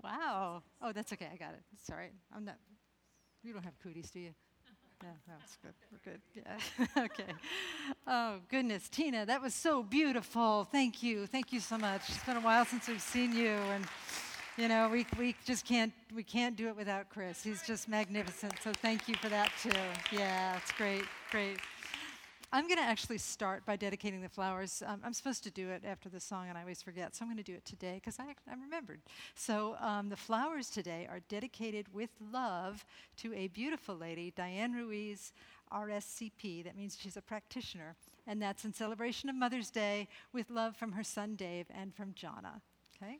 Wow. Oh, that's okay. I got it. Sorry. I'm not. You don't have cooties, do you? No, that's good. We're good. Yeah. Okay. Oh, goodness. Tina, that was so beautiful. Thank you. Thank you so much. It's been a while since we've seen you. And, we just can't do it without Chris. He's just magnificent. So thank you for that, too. Yeah, it's great. Great. I'm going to actually start by dedicating the flowers. I'm supposed to do it after the song, and I always forget, so I'm going to do it today because I remembered. So the flowers today are dedicated with love to a beautiful lady, Diane Ruiz, RSCP. That means she's a practitioner, and that's in celebration of Mother's Day with love from her son Dave and from Jonna. Okay?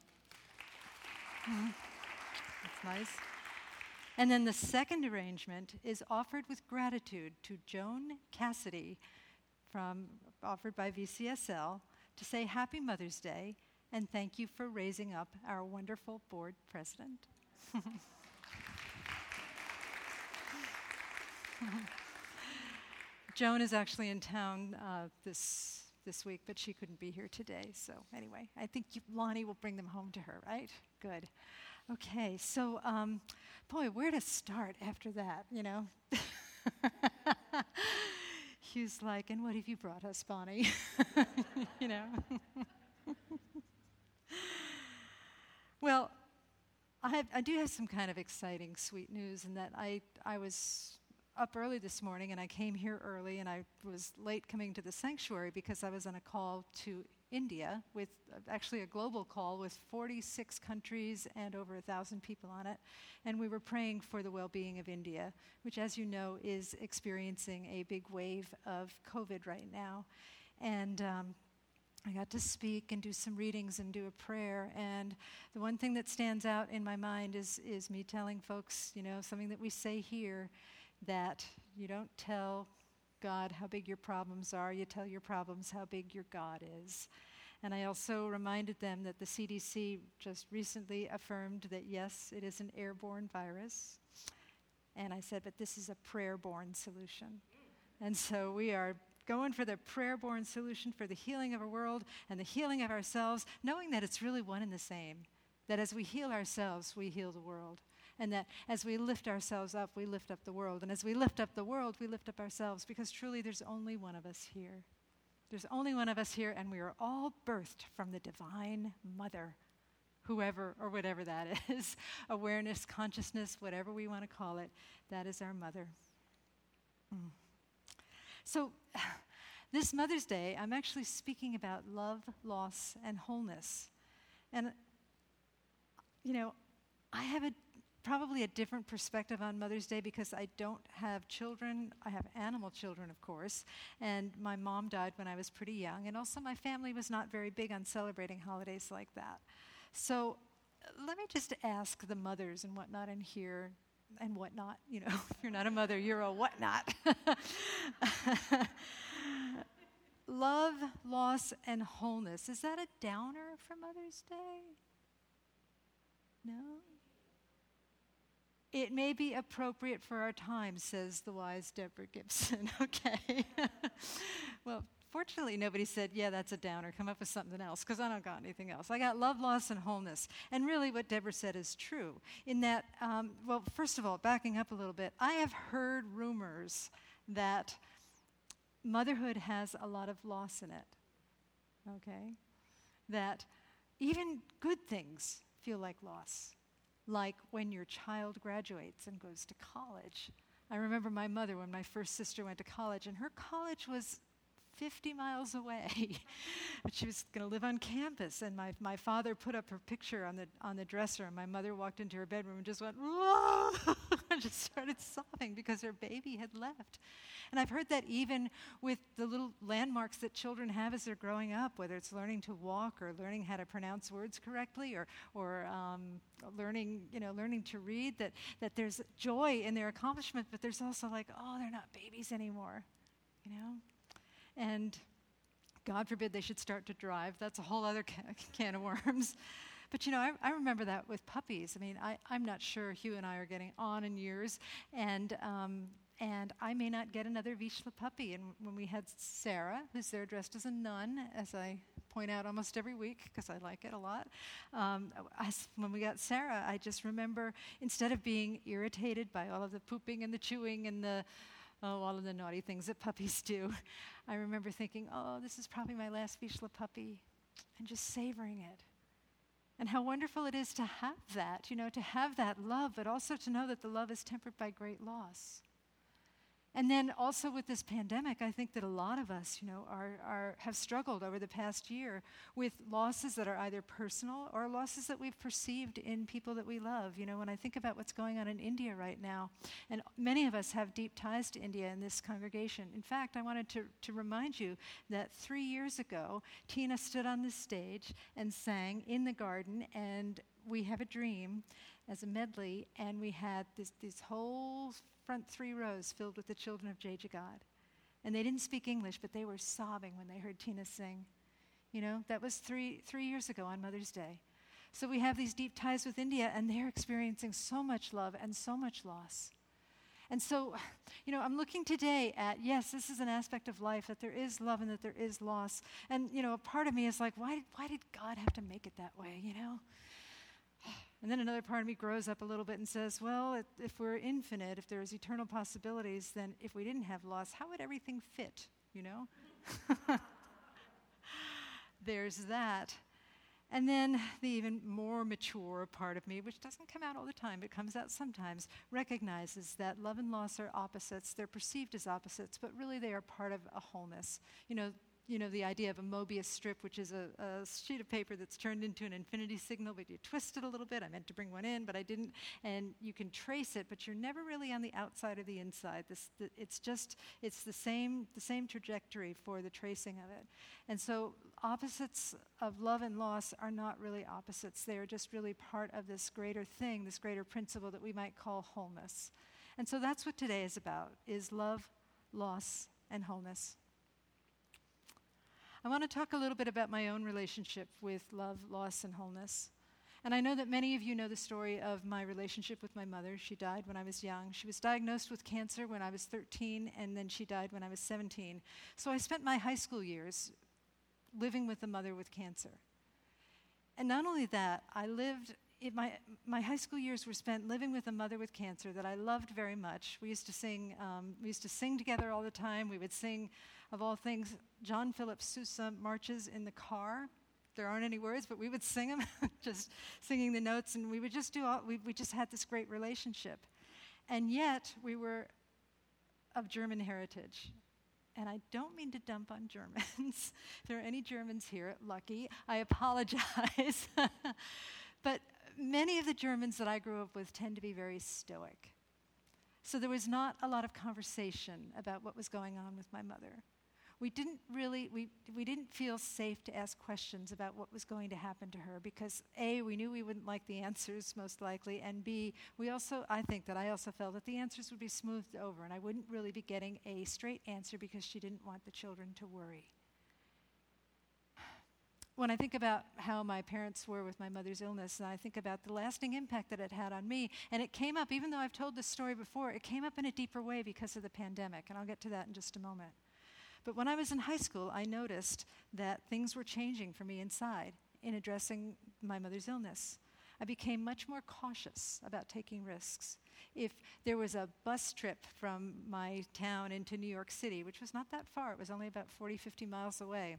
That's nice. And then the second arrangement is offered with gratitude to Joan Cassidy, offered by VCSL, to say Happy Mother's Day and thank you for raising up our wonderful board president. Joan is actually in town this week, but she couldn't be here today. So anyway, I think Lonnie will bring them home to her, right? Good. Okay, so, boy, where to start after that, Hugh's like, and what have you brought us, Bonnie? Well, I do have some kind of exciting, sweet news in that I was up early this morning, and I came here early, and I was late coming to the sanctuary because I was on a call to India with actually a global call with 46 countries and over 1,000 people on it. And we were praying for the well-being of India, which, as you know, is experiencing a big wave of COVID right now. And I got to speak and do some readings and do a prayer. And the one thing that stands out in my mind is me telling folks, something that we say here, that you don't tell God how big your problems are, you tell your problems how big your God is. And I also reminded them that the CDC just recently affirmed that yes, it is an airborne virus. And I said, but this is a prayer-born solution. And so we are going for the prayer-born solution for the healing of our world and the healing of ourselves, knowing that it's really one and the same. That as we heal ourselves, we heal the world. And that as we lift ourselves up, we lift up the world. And as we lift up the world, we lift up ourselves, because truly there's only one of us here. There's only one of us here, and we are all birthed from the Divine Mother, whoever or whatever that is. Awareness, consciousness, whatever we want to call it, that is our mother. So this Mother's Day, I'm actually speaking about love, loss, and wholeness. And, I have probably a different perspective on Mother's Day because I don't have children. I have animal children, of course, and my mom died when I was pretty young, and also my family was not very big on celebrating holidays like that. So let me just ask the mothers and whatnot in here, and whatnot, if you're not a mother, you're a whatnot. Love, loss, and wholeness. Is that a downer for Mother's Day? No? It may be appropriate for our time, says the wise Deborah Gibson. Okay. Well, fortunately, nobody said, yeah, that's a downer. Come up with something else, because I don't got anything else. I got love, loss, and wholeness. And really what Deborah said is true, in that, well, first of all, backing up a little bit, I have heard rumors that motherhood has a lot of loss in it, okay? That even good things feel like loss. Like when your child graduates and goes to college. I remember my mother when my first sister went to college, and her college was 50 miles away. But she was going to live on campus, and my father put up her picture on the dresser, and my mother walked into her bedroom and just went, whoa, and just started sobbing because her baby had left. And I've heard that even with the little landmarks that children have as they're growing up, whether it's learning to walk or learning how to pronounce words correctly or learning to read, that there's joy in their accomplishment, but there's also like, oh, they're not babies anymore, And God forbid they should start to drive. That's a whole other can of worms. But, I remember that with puppies. I mean, I'm not sure Hugh and I are getting on in years, and I may not get another Vizsla puppy. And when we had Sarah, who's there dressed as a nun, as I point out almost every week because I like it a lot. When we got Sarah, I just remember instead of being irritated by all of the pooping and the chewing and all of the naughty things that puppies do, I remember thinking, oh, this is probably my last Vizsla puppy, and just savoring it. And how wonderful it is to have that, to have that love, but also to know that the love is tempered by great loss. And then also with this pandemic, I think that a lot of us, have struggled over the past year with losses that are either personal or losses that we've perceived in people that we love. When I think about what's going on in India right now, and many of us have deep ties to India in this congregation. In fact, I wanted to remind you that 3 years ago, Tina stood on this stage and sang In the Garden, and We Have a Dream as a medley, and we had this whole front 3 rows filled with the children of Jai Jagat. And they didn't speak English, but they were sobbing when they heard Tina sing. That was three years ago on Mother's Day. So we have these deep ties with India, and they're experiencing so much love and so much loss. And so, I'm looking today at, yes, this is an aspect of life, that there is love and that there is loss. And, a part of me is like, why did God have to make it that way, And then another part of me grows up a little bit and says, well, if we're infinite, if there's eternal possibilities, then if we didn't have loss, how would everything fit, There's that. And then the even more mature part of me, which doesn't come out all the time, but comes out sometimes, recognizes that love and loss are opposites. They're perceived as opposites, but really they are part of a wholeness. The idea of a Mobius strip, which is a sheet of paper that's turned into an infinity signal, but you twist it a little bit. I meant to bring one in, but I didn't. And you can trace it, but you're never really on the outside or the inside. It's the same trajectory for the tracing of it. And so opposites of love and loss are not really opposites. They are just really part of this greater thing, this greater principle that we might call wholeness. And so that's what today is about, is love, loss, and wholeness. I want to talk a little bit about my own relationship with love, loss, and wholeness. And I know that many of you know the story of my relationship with my mother. She died when I was young. She was diagnosed with cancer when I was 13, and then she died when I was 17. So I spent my high school years living with a mother with cancer. And not only that, my high school years were spent living with a mother with cancer that I loved very much. We used to sing together all the time. We would sing, of all things, John Philip Sousa marches in the car. There aren't any words, but we would sing them, just singing the notes, and we would just we just had this great relationship. And yet, we were of German heritage. And I don't mean to dump on Germans. If there are any Germans here, lucky, I apologize. But many of the Germans that I grew up with tend to be very stoic. So there was not a lot of conversation about what was going on with my mother. We didn't feel safe to ask questions about what was going to happen to her because A, we knew we wouldn't like the answers most likely, and B, I also felt that the answers would be smoothed over and I wouldn't really be getting a straight answer because she didn't want the children to worry. When I think about how my parents were with my mother's illness, and I think about the lasting impact that it had on me, and it came up, even though I've told this story before, it came up in a deeper way because of the pandemic, and I'll get to that in just a moment. But when I was in high school, I noticed that things were changing for me inside in addressing my mother's illness. I became much more cautious about taking risks. If there was a bus trip from my town into New York City, which was not that far, it was only about 40, 50 miles away,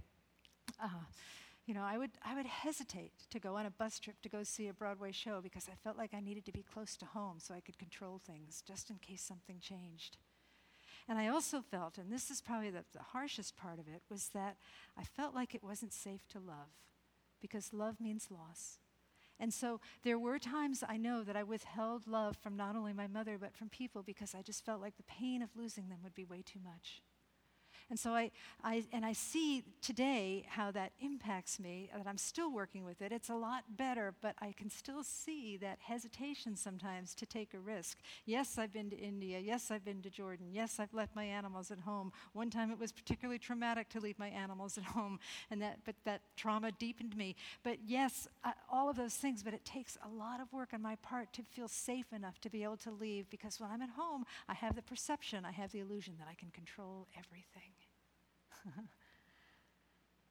I would hesitate to go on a bus trip to go see a Broadway show because I felt like I needed to be close to home so I could control things just in case something changed. And I also felt, and this is probably the harshest part of it, was that I felt like it wasn't safe to love because love means loss. And so there were times I know that I withheld love from not only my mother but from people because I just felt like the pain of losing them would be way too much. And so I see today how that impacts me, that I'm still working with it. It's a lot better, but I can still see that hesitation sometimes to take a risk. Yes, I've been to India. Yes, I've been to Jordan. Yes, I've left my animals at home. One time it was particularly traumatic to leave my animals at home, but that trauma deepened me. But yes, all of those things, but it takes a lot of work on my part to feel safe enough to be able to leave, because when I'm at home, I have the perception, I have the illusion that I can control everything.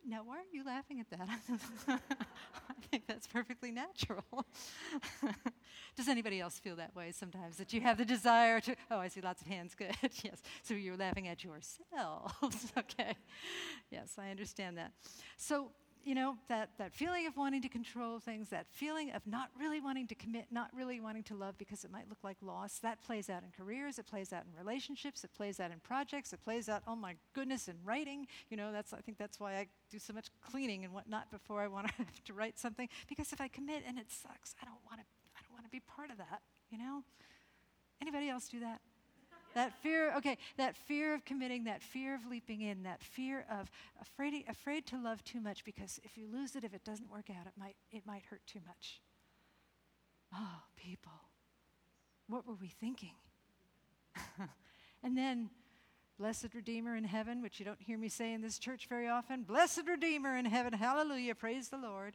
Now, why are you laughing at that? I think that's perfectly natural. Does anybody else feel that way sometimes, that you have the desire to, oh, I see lots of hands, good, yes. So you're laughing at yourselves, okay. Yes, I understand that. So, that feeling of wanting to control things, that feeling of not really wanting to commit, not really wanting to love because it might look like loss, that plays out in careers, it plays out in relationships, it plays out in projects, it plays out, oh my goodness, in writing. I think that's why I do so much cleaning and whatnot before I want to have to write something, because if I commit and it sucks, I don't want to be part of that, Anybody else do that? That fear of committing, that fear of leaping in, that fear of afraid to love too much, because if you lose it, if it doesn't work out, it might hurt too much. Oh, people, what were we thinking? And then, blessed Redeemer in heaven, which you don't hear me say in this church very often, blessed Redeemer in heaven, hallelujah, praise the Lord.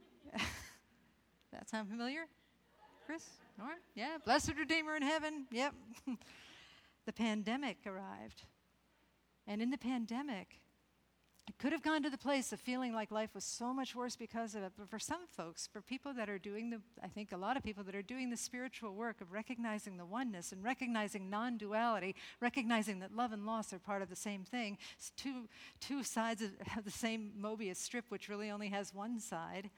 That sound familiar? Chris? Nora? Yeah, blessed Redeemer in heaven, yep. The pandemic arrived. And in the pandemic, it could have gone to the place of feeling like life was so much worse because of it. But for some folks, for people that are doing I think a lot of people that are doing the spiritual work of recognizing the oneness and recognizing non-duality, recognizing that love and loss are part of the same thing, it's two sides of the same Mobius strip, which really only has one side.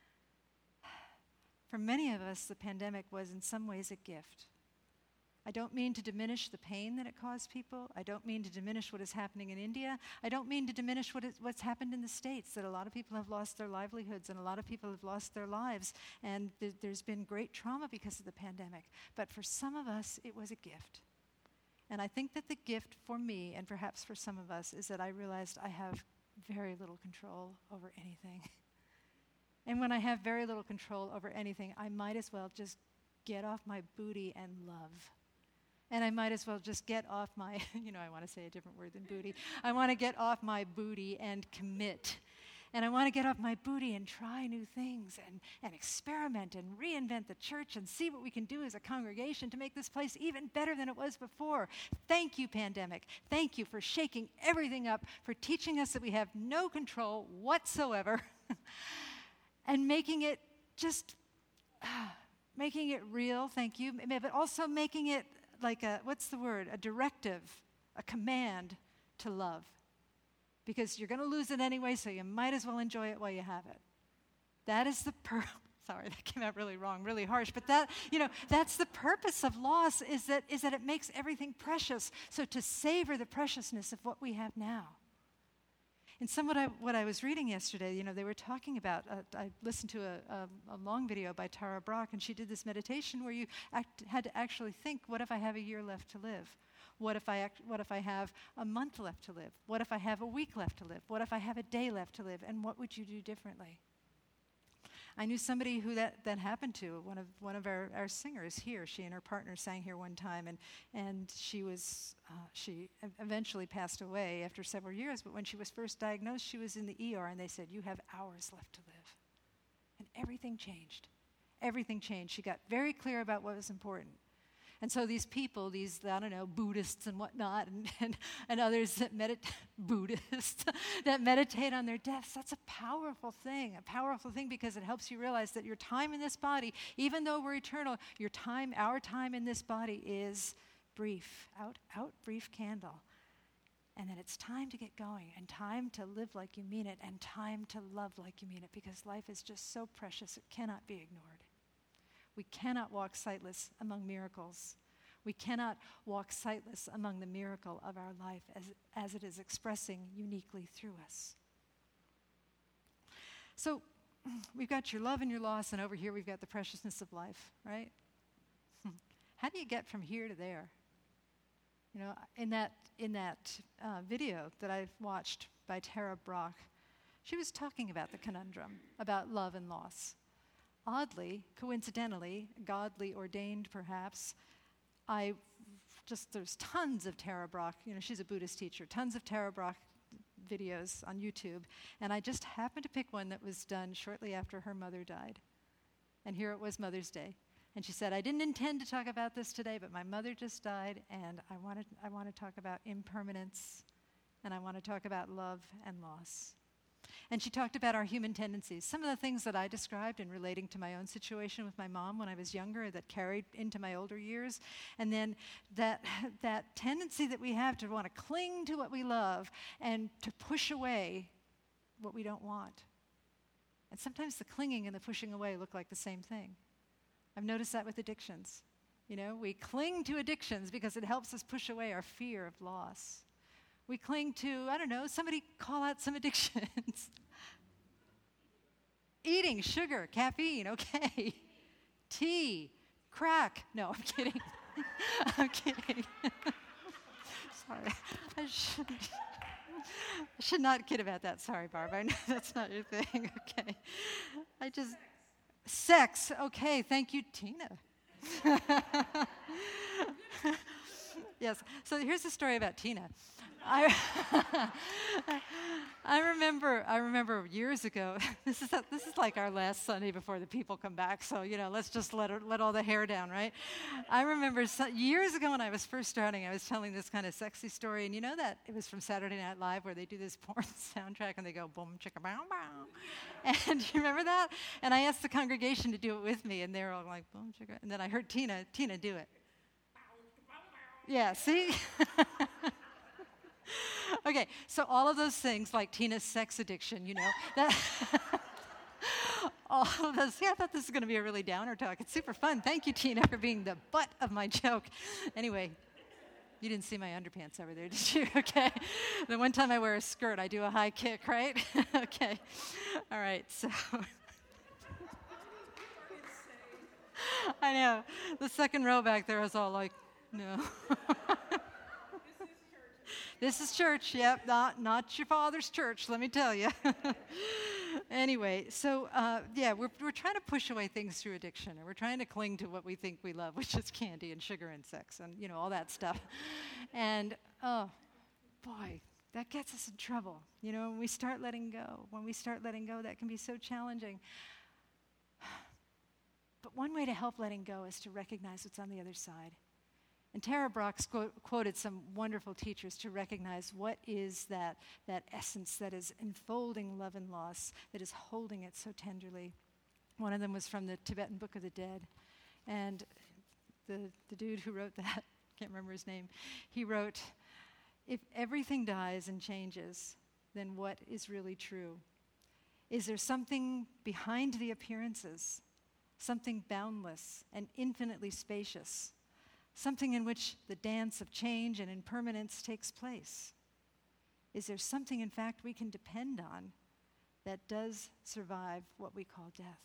For many of us, the pandemic was in some ways a gift. I don't mean to diminish the pain that it caused people. I don't mean to diminish what is happening in India. I don't mean to diminish what's happened in the States, that a lot of people have lost their livelihoods and a lot of people have lost their lives. And there's been great trauma because of the pandemic. But for some of us, it was a gift. And I think that the gift for me, and perhaps for some of us, is that I realized I have very little control over anything. And when I have very little control over anything, I might as well just get off my booty and love. And I might as well just get off my, I want to say a different word than booty. I want to get off my booty and commit. And I want to get off my booty and try new things and experiment and reinvent the church and see what we can do as a congregation to make this place even better than it was before. Thank you, pandemic. Thank you for shaking everything up, for teaching us that we have no control whatsoever and making it real, thank you, but also making it like a directive, a command to love. Because you're going to lose it anyway, so you might as well enjoy it while you have it. That is the sorry, that came out really wrong, really harsh, but that's the purpose of loss, is that it makes everything precious. So to savor the preciousness of what we have now. And what I was reading yesterday, they were talking about, I listened to a long video by Tara Brach, and she did this meditation where you had to actually think, what if I have a year left to live? What if I have a month left to live? What if I have a week left to live? What if I have a day left to live? And what would you do differently? I knew somebody who that happened to, one of our singers here. She and her partner sang here one time, and she eventually passed away after several years, but when she was first diagnosed, she was in the ER, and they said, you have hours left to live. And everything changed. Everything changed. She got very clear about what was important. And so these people, Buddhists and whatnot, and others that Buddhists that meditate on their deaths, that's a powerful thing because it helps you realize that your time in this body, even though we're eternal, our time in this body is brief, out brief candle. And then it's time to get going, and time to live like you mean it, and time to love like you mean it, because life is just so precious, it cannot be ignored. We cannot walk sightless among miracles. We cannot walk sightless among the miracle of our life as it is expressing uniquely through us. So we've got your love and your loss, and over here we've got the preciousness of life, right? How do you get from here to there? In that video that I've watched by Tara Brach, she was talking about the conundrum, about love and loss. Oddly, coincidentally, godly ordained perhaps, there's tons of Tara Brach, she's a Buddhist teacher, tons of Tara Brach videos on YouTube, and I just happened to pick one that was done shortly after her mother died. And here it was Mother's Day. And she said, I didn't intend to talk about this today, but my mother just died, and I want to talk about impermanence, and I want to talk about love and loss. And she talked about our human tendencies, some of the things that I described in relating to my own situation with my mom when I was younger that carried into my older years. And then that tendency that we have to want to cling to what we love and to push away what we don't want. And sometimes the clinging and the pushing away look like the same thing. I've noticed that with addictions. You know, we cling to addictions because it helps us push away our fear of loss. We cling to, I don't know, somebody call out some addictions. Eating, sugar, caffeine, okay. Tea, crack. No, I'm kidding. I'm kidding. Sorry. I should not kid about that. Sorry, Barb. I know that's not your thing. Okay. Sex. Okay, thank you, Tina. Yes. So here's the story about Tina. I remember years ago. This is like our last Sunday before the people come back. So let's just let all the hair down, right? I remember years ago when I was first starting, I was telling this kind of sexy story, and you know that it was from Saturday Night Live where they do this porn soundtrack and they go boom chicka bow bow, and you remember that? And I asked the congregation to do it with me, and they were all like boom chicka, and then I heard Tina do it. Yeah, see. Okay, so all of those things, like Tina's sex addiction, that all of those. Yeah, I thought this was going to be a really downer talk. It's super fun. Thank you, Tina, for being the butt of my joke. Anyway, you didn't see my underpants over there, did you? Okay. The one time I wear a skirt, I do a high kick, right? Okay. All right, so. I know. The second row back there was all like, no. This is church, yep, not your father's church, let me tell you. Anyway, so we're trying to push away things through addiction, and we're trying to cling to what we think we love, which is candy and sugar and sex and all that stuff. And oh, boy, that gets us in trouble. When we start letting go, that can be so challenging. But one way to help letting go is to recognize what's on the other side. And Tara Brach's quoted some wonderful teachers to recognize what is that essence that is enfolding love and loss, that is holding it so tenderly. One of them was from the Tibetan Book of the Dead. And the dude who wrote that, can't remember his name, he wrote, "If everything dies and changes, then what is really true? Is there something behind the appearances, something boundless and infinitely spacious, something in which the dance of change and impermanence takes place? Is there something, in fact, we can depend on that does survive what we call death?"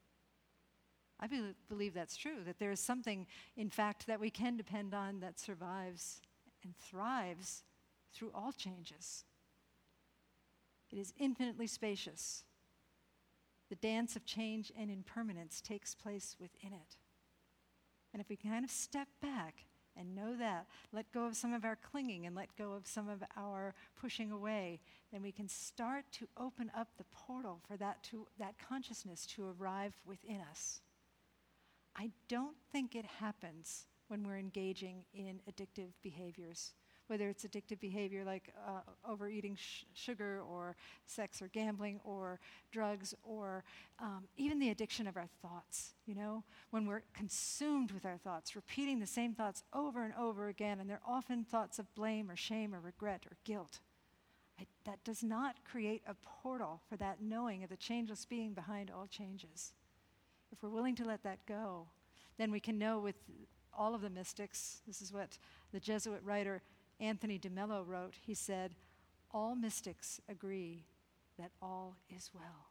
I believe that's true, that there is something, in fact, that we can depend on that survives and thrives through all changes. It is infinitely spacious. The dance of change and impermanence takes place within it. And if we kind of step back and know that, let go of some of our clinging and let go of some of our pushing away, then we can start to open up the portal for that consciousness to arrive within us. I don't think it happens when we're engaging in addictive behaviors, whether it's addictive behavior like overeating sugar or sex or gambling or drugs or even the addiction of our thoughts, when we're consumed with our thoughts, repeating the same thoughts over and over again, and they're often thoughts of blame or shame or regret or guilt. That does not create a portal for that knowing of the changeless being behind all changes. If we're willing to let that go, then we can know with all of the mystics, this is what the Jesuit writer Anthony de Mello wrote. He said, "All mystics agree that all is well."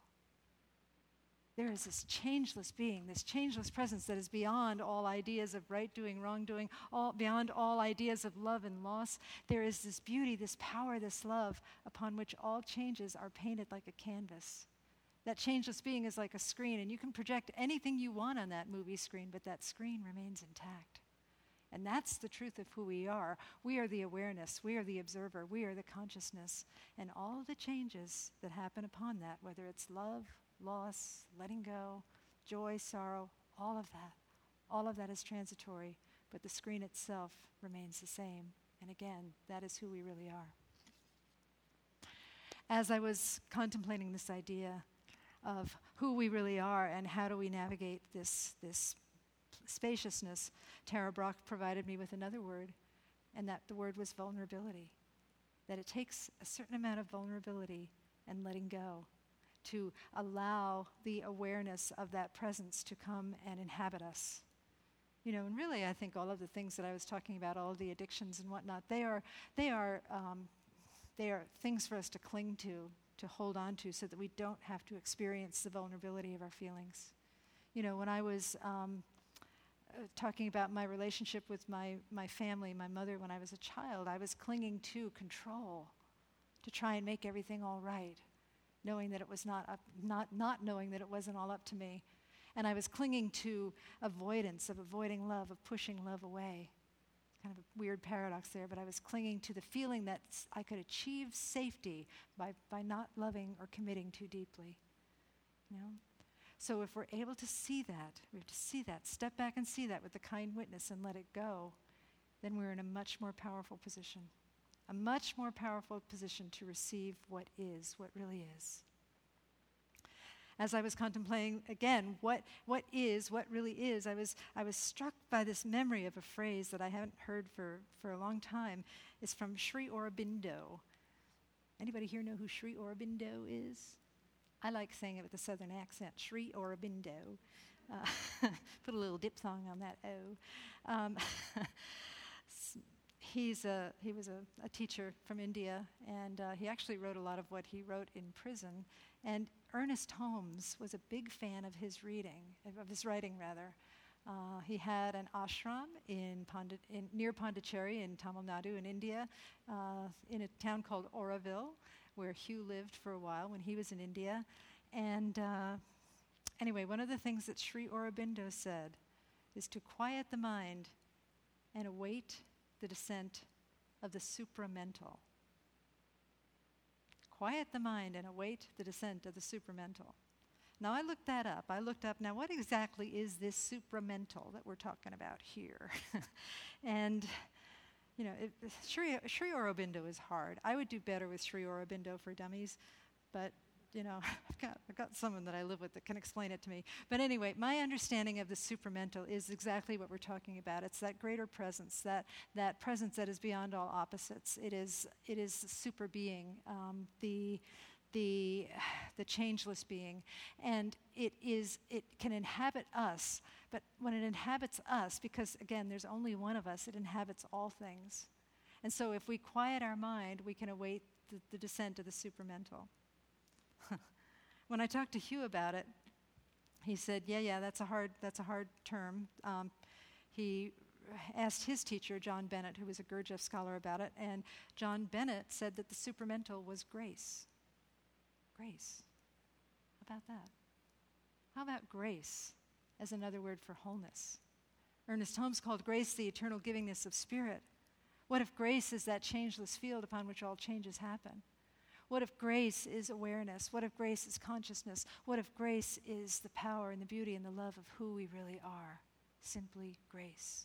There is this changeless being, this changeless presence that is beyond all ideas of right doing, wrong doing, beyond all ideas of love and loss. There is this beauty, this power, this love upon which all changes are painted like a canvas. That changeless being is like a screen, and you can project anything you want on that movie screen, but that screen remains intact. And that's the truth of who we are. We are the awareness. We are the observer. We are the consciousness. And all of the changes that happen upon that, whether it's love, loss, letting go, joy, sorrow, all of that is transitory, but the screen itself remains the same. And again, that is who we really are. as I was contemplating this idea of who we really are and how do we navigate this spaciousness, Tara Brach provided me with another word, and that the word was vulnerability. That it takes a certain amount of vulnerability and letting go to allow the awareness of that presence to come and inhabit us. You know, and really I think all of the things that I was talking about, all of the addictions and whatnot, they are things for us to cling to hold on to so that we don't have to experience the vulnerability of our feelings. You know, when I was talking about my relationship with my family, my mother, when I was a child, I was clinging to control to try and make everything all right, knowing that it was not knowing that it wasn't all up to me. And I was clinging to avoidance, of avoiding love, of pushing love away. Kind of a weird paradox there, but I was clinging to the feeling that I could achieve safety by not loving or committing too deeply. You know? So if we're able to see that, we have to see that, step back and see that with the kind witness and let it go, then we're in a much more powerful position. A much more powerful position to receive what is, what really is. As I was contemplating again, what really is, I was struck by this memory of a phrase that I haven't heard for a long time. It's from Sri Aurobindo. Anybody here know who Sri Aurobindo is? I like saying it with a southern accent, Sri Aurobindo. Put a little diphthong on that O. He was a teacher from India, and he actually wrote a lot of what he wrote in prison. And Ernest Holmes was a big fan of his writing. He had an ashram near Pondicherry in Tamil Nadu in India, in a town called Auroville, where Hugh lived for a while when he was in India. And anyway, one of the things that Sri Aurobindo said is to quiet the mind and await the descent of the supramental. Quiet the mind and await the descent of the supramental. Now I looked that up. Now what exactly is this supramental that we're talking about here? And you know, Sri Aurobindo is hard. I would do better with Sri Aurobindo for Dummies, but you know, I've got someone that I live with that can explain it to me. But anyway, my understanding of the supramental is exactly what we're talking about. It's that greater presence, that presence that is beyond all opposites. It is super being, the changeless being, and it can inhabit us. But when it inhabits us, because again, there's only one of us, it inhabits all things. And so if we quiet our mind, we can await the descent of the supramental. When I talked to Hugh about it, he said, yeah, that's a hard term. He asked his teacher, John Bennett, who was a Gurdjieff scholar, about it, and John Bennett said that the supramental was grace. Grace. How about that? How about grace as another word for wholeness? Ernest Holmes called grace the eternal givingness of spirit. What if grace is that changeless field upon which all changes happen? What if grace is awareness? What if grace is consciousness? What if grace is the power and the beauty and the love of who we really are? Simply grace.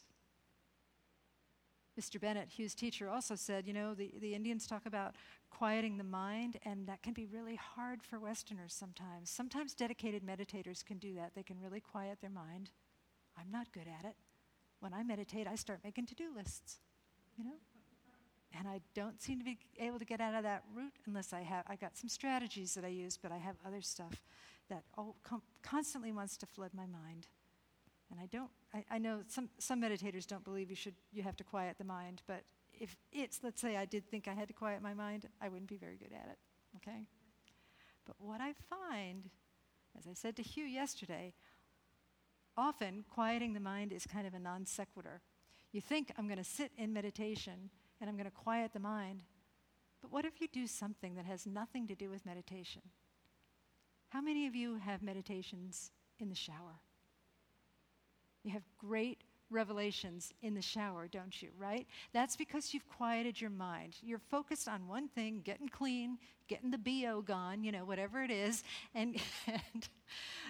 Mr. Bennett, Hugh's teacher, also said, you know, the Indians talk about quieting the mind, and that can be really hard for Westerners sometimes. Sometimes dedicated meditators can do that. They can really quiet their mind. I'm not good at it. When I meditate, I start making to-do lists, you know? And I don't seem to be able to get out of that route unless I got some strategies that I use, but I have other stuff that constantly wants to flood my mind. And I know some meditators don't believe you have to quiet the mind, but if let's say I did think I had to quiet my mind, I wouldn't be very good at it, okay? But what I find, as I said to Hugh yesterday, often quieting the mind is kind of a non sequitur. You think I'm going to sit in meditation and I'm going to quiet the mind. But what if you do something that has nothing to do with meditation? How many of you have meditations in the shower? You have great revelations in the shower, don't you, right? That's because you've quieted your mind. You're focused on one thing, getting clean, getting the BO gone, you know, whatever it is, and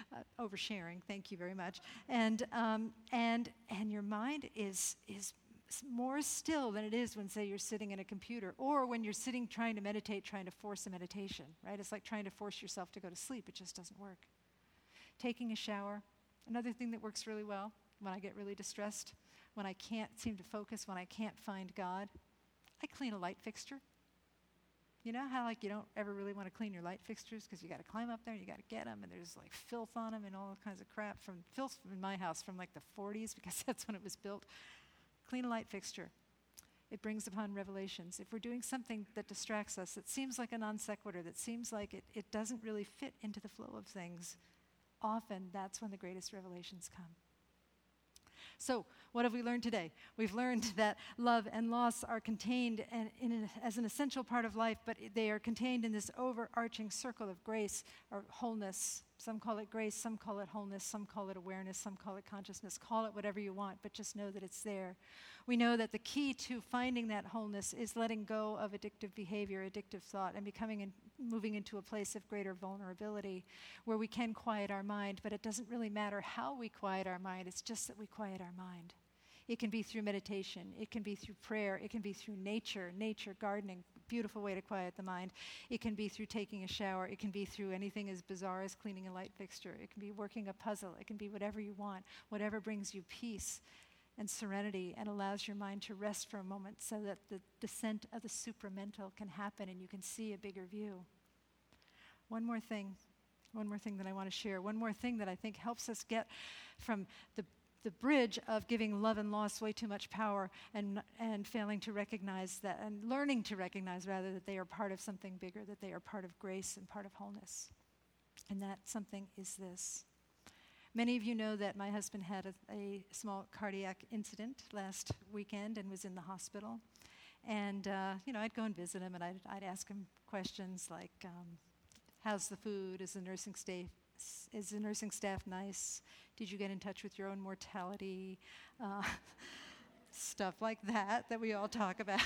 oversharing, thank you very much. And your mind is It's more still than it is when, say, you're sitting in a computer or when you're sitting trying to meditate, trying to force a meditation, right? It's like trying to force yourself to go to sleep. It just doesn't work. Taking a shower, another thing that works really well when I get really distressed, when I can't seem to focus, when I can't find God, I clean a light fixture. You know how like you don't ever really want to clean your light fixtures because you got to climb up there and you got to get them and there's like filth on them and all kinds of crap from filth in my house from like the 40s because that's when it was built. Clean a light fixture. It brings upon revelations. If we're doing something that distracts us, that seems like a non sequitur, that seems like it doesn't really fit into the flow of things, often that's when the greatest revelations come. So, what have we learned today? We've learned that love and loss are contained as an essential part of life, but they are contained in this overarching circle of grace or wholeness. Some call it grace, some call it wholeness, some call it awareness, some call it consciousness. Call it whatever you want, but just know that it's there. We know that the key to finding that wholeness is letting go of addictive behavior, addictive thought, and moving into a place of greater vulnerability where we can quiet our mind, but it doesn't really matter how we quiet our mind. It's just that we quiet our mind. It can be through meditation. It can be through prayer. It can be through nature, gardening, beautiful way to quiet the mind. It can be through taking a shower. It can be through anything as bizarre as cleaning a light fixture. It can be working a puzzle. It can be whatever you want, whatever brings you peace and serenity and allows your mind to rest for a moment so that the descent of the supramental can happen and you can see a bigger view. One more thing that I want to share. One more thing that I think helps us get from the bridge of giving love and loss way too much power and failing to recognize that, and learning to recognize rather that they are part of something bigger, that they are part of grace and part of wholeness. And that something is this. Many of you know that my husband had a small cardiac incident last weekend and was in the hospital. And, I'd go and visit him and I'd ask him questions like, how's the food? Is the nursing staff nice? Did you get in touch with your own mortality? Stuff like that we all talk about.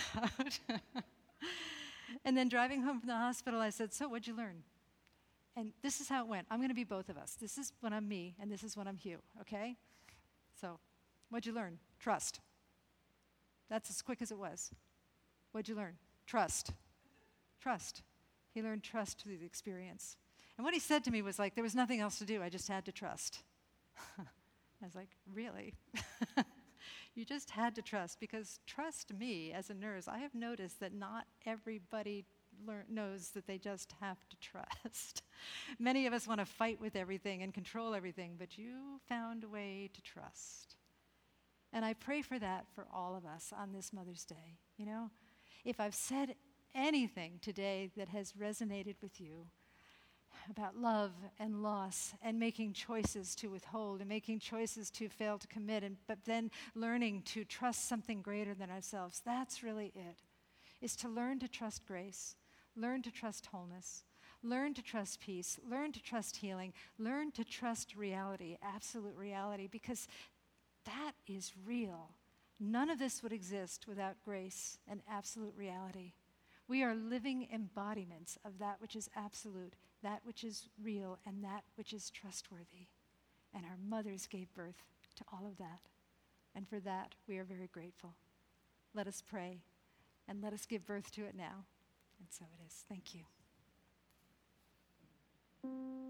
And then driving home from the hospital, I said, so what'd you learn? And this is how it went. I'm going to be both of us. This is when I'm me, and this is when I'm Hugh, okay? So, what'd you learn? Trust. That's as quick as it was. What'd you learn? Trust. Trust. He learned trust through the experience. And what he said to me was like, there was nothing else to do. I just had to trust. I was like, really? You just had to trust, because trust me, as a nurse, I have noticed that not everybody knows that they just have to trust. Many of us want to fight with everything and control everything, but you found a way to trust. And I pray for that for all of us on this Mother's Day. You know, if I've said anything today that has resonated with you about love and loss and making choices to withhold and making choices to fail to commit, but then learning to trust something greater than ourselves, that's really it, is to learn to trust grace, learn to trust wholeness, learn to trust peace, learn to trust healing, learn to trust reality, absolute reality, because that is real. None of this would exist without grace and absolute reality. We are living embodiments of that which is absolute, that which is real, and that which is trustworthy. And our mothers gave birth to all of that. And for that, we are very grateful. Let us pray, and let us give birth to it now. And so it is. Thank you.